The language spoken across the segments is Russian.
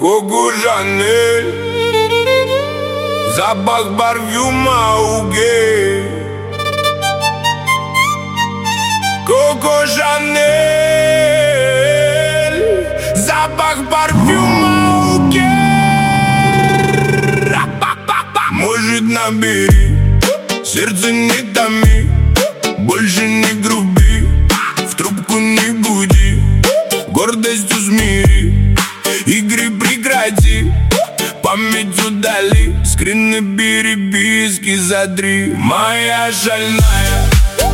Коко Шанель, запах парфюма у гей. Коко Шанель, запах парфюма у гей. Может, набери, сердце не томи, больше не груби, в трубку не буди, гордость усмири, игры прекрати, память удали, скрины переписки задри. Моя шальная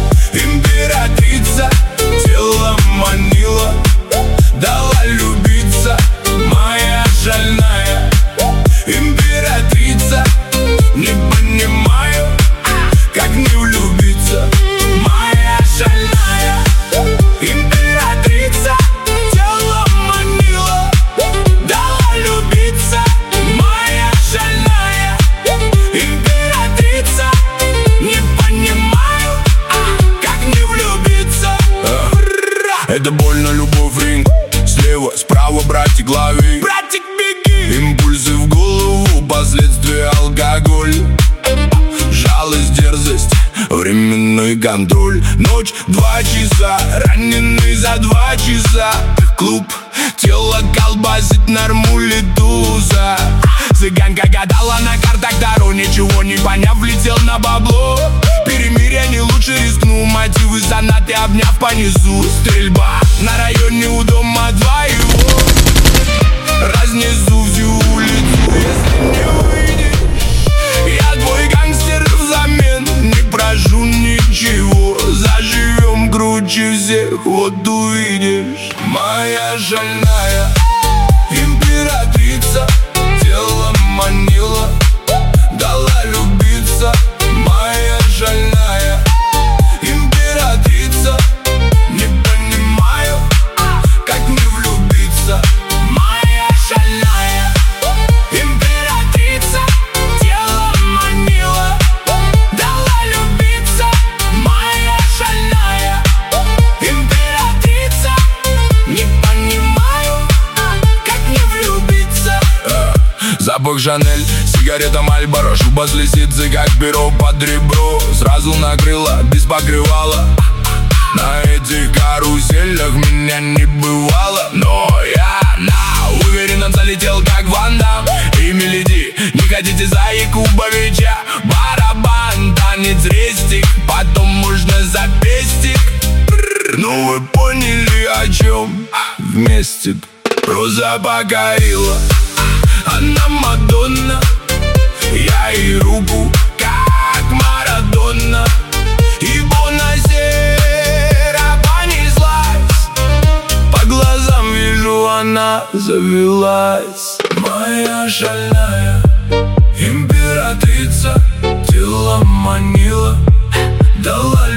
императрица тело манила, дала любиться. Моя шальная императрица, не понимаю, как не влюбиться. Моя шальная императрица тело манила, дала любиться. Моя шальная императрица, не понимаю, как не влюбиться. Это больно, любовь, ринг. Слева, справа, братик, лови. Братик, беги. Импульсы в голову, последствия алкоголь. Жалость, дерзость, временной контроль. Ночь, 2 часа, раненый за 2 часа. Клуб, тело колбасит, нормули туза. Цыганка гадала на картах Таро, ничего не поняв, влетел на бабло. Перемирие, не лучше рискну, мотивы сонаты, обняв понизу. Стрельба на районе у дома 2 его. Разнесу всю улицу, если не выйдешь. Я твой гангстер взамен, не прошу ничего. Заживем круче всех, вот увидишь. Моя шальная императрица тело манила, дала любиться. Моя шальная императрица, не понимаю, как не влюбиться. Моя шальная императрица тело манила, дала любиться. Моя шальная императрица, не понимаю, как не влюбиться. Запах Шанель, сигарета Мальборо, шуба с лисицы, как перо под ребро. Сразу накрыла, без покрывала. На этих каруселях меня не бывало, но я уверенно залетел, как Ван Дам. И мелоди, не хотите за Якубовича? Барабан, танец, рестик, потом можно за пестик. Ну вы поняли, о чем вместе. Роза покорила, она Мадонна. Я ей руку, как Марадона. И Бонасера понеслась, по глазам вижу, она завелась. Моя шальная императрица тело манила, дала